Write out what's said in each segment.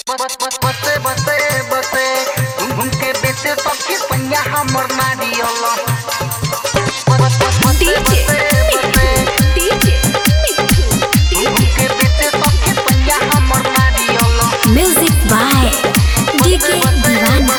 बसे बसे बसे घूम के बेचे सबके पंजा हमर नारियल म्यूजिक बाय डीके दीवाना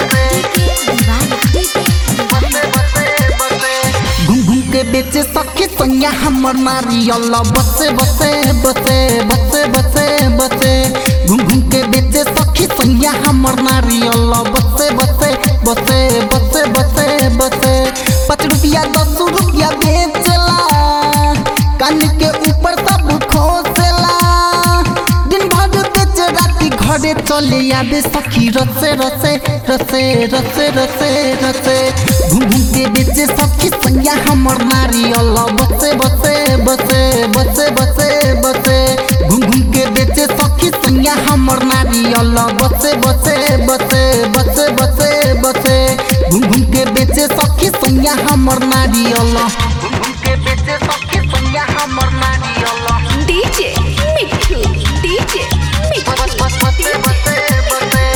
घूम के बेचे सबके पंजा हमर नारियल बसे बसे बसे बसे बसे बसे घूम के बेचे सखी संज्ञा हमर नारियल बसे बसे बसे बसे बसे बसे 5 रुपया 10 रुपया बेचला कान के ऊपर सब खोसेला दिन भर बेच राती घरे चले आबे सखी रसे रसे रसे रसे रसे रसे घूम के बेचे सखी संज्ञा हमर नारियल बसे बसे बसे बसे बसे बसे घूम के बेचे सखी संज्ञा हमर नारियल बसे बसे बसे बसे बसे बसे घूम के बेचे सखी संज्ञा हमर नारियल घूम के बेचे सखी संज्ञा हमर नारियल डीजे मिठू डीजे बसे बसे बसे बसे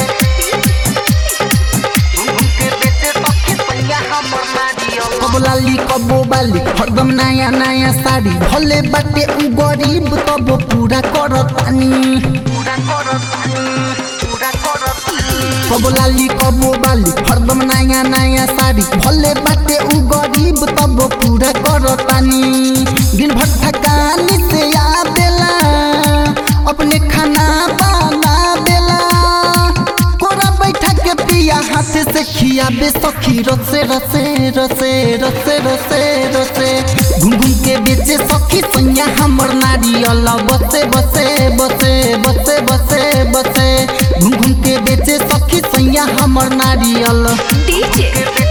घूम के बेचे सखी संज्ञा हमर नारियल कबो लाली कबो बाली हरदम नया नया साड़ी भले बाटे उ गरीब तब पूरा करतानी कबो लाली कबो बाली हरदम नया नया साड़ी भले बाटे उ गरीब तब पूरा करतानी दिन भर थकानी से आवेला अपने खाना बना देला कोरा बैठा के पिया हाथ से खियाबे सखी रसे रसे रसे रसे रसे रसे घूम के बेचे सखी संज्ञा हमर नारियल बसे बसे बसे बसे बसे बसे घूम के बेचे सखी संज्ञा हमर नारियल डीजे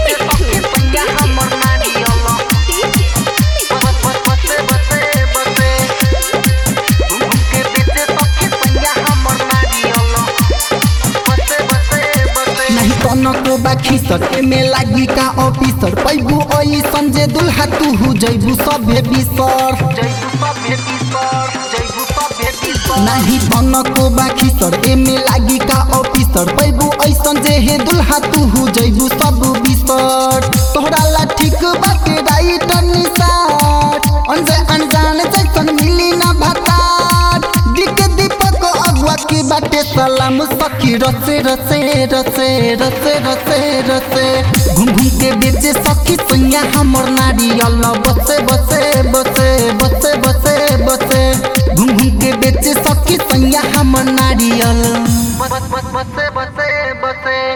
को बाखी सर में लागी का ऑफिसर पैबू ओई संजे दुल्हा तू हु जैबू सभे बिसर नहीं बन को बाखी सर में लागी का ऑफिसर पैबू ऐसन जे हे दुल्हा तू हु जैबू सब बिसर तोहरा ला ठीक बाटे राइट निसार अनसे अनजान जैसन मिली ना भातार दिक दीपक अगुआ की बाटे सलाम सखी रसे रसे रसे रसे रसे रसे घूम के बेचे सखी संज्ञा हमर नारियल बसे बसे बसे बसे बसे बसे घूम के बेचे सखी संज्ञा हमर नारियल बसे बसे बसे